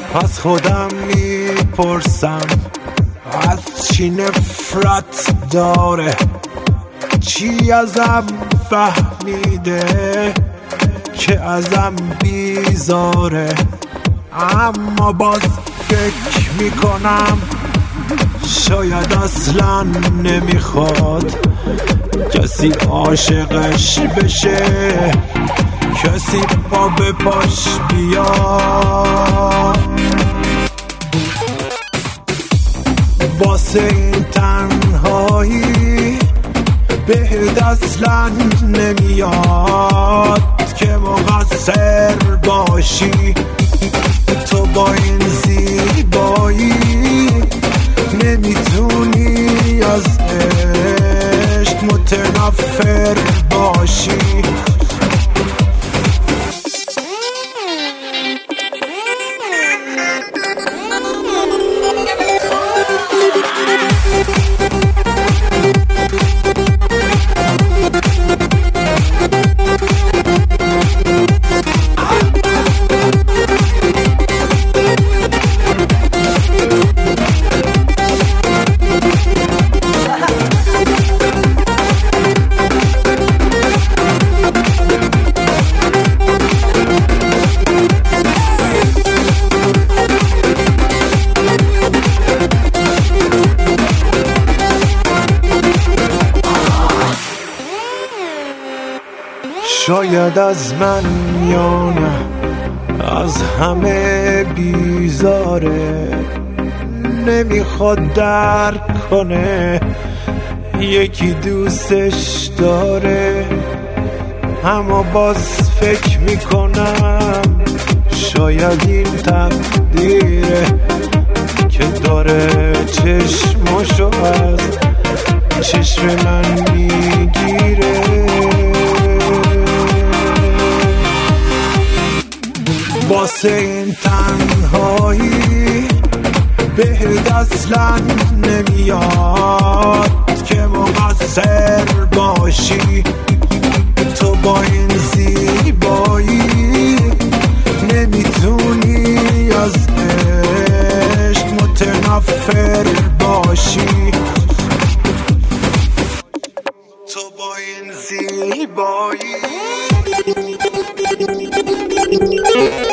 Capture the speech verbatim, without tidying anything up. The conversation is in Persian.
از خودم میپرسم از چی نفرت داره، چی ازم فهمیده که ازم بیزاره. اما باز فکر میکنم شاید اصلا نمیخواد کسی عاشقش بشه، کسی پا به پاش بیاد. واسه این تنهایی بهت اصلا نمیاد که مقصر باشی. تو با این زیبایی نمیتونی از عشق متنفر باشی. شاید از من یا نه از همه بیزاره، نمیخواد درک کنه یکی دوستش داره. اما باز فکر میکنم شاید این تقدیره که داره چشماشو از چشم من میگیره. واسه این تنهایی بهت اصلا نمیاد که مقصر باشی. تو با این زیبایی نمیتونی از عشق متنفر باشی. تو با این زیبایی